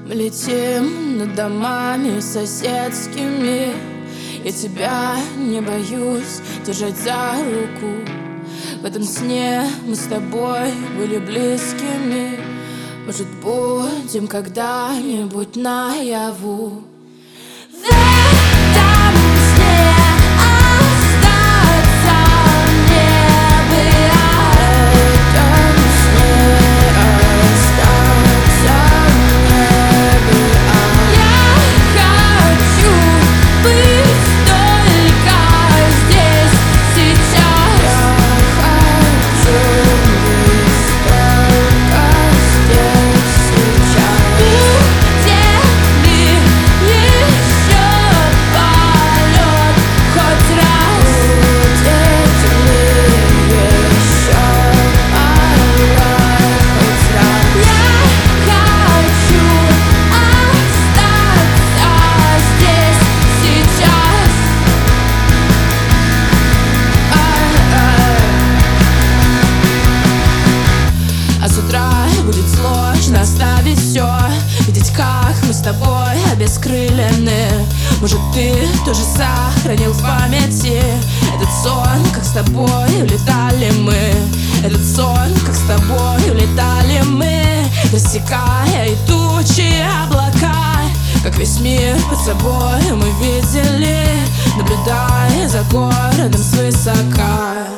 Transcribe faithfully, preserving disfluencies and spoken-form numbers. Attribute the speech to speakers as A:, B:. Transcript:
A: Мы летим над домами соседскими. Я тебя не боюсь держать за руку. В этом сне мы с тобой были близкими. Может, будем когда-нибудь наяву. Оставить все, видеть, как мы с тобой обескрылены. Может, ты тоже сохранил в памяти этот сон, как с тобой улетали мы. Этот сон, как с тобой улетали мы, рассекая и тучи, облака. Как весь мир под собой мы видели, наблюдая за городом свысока.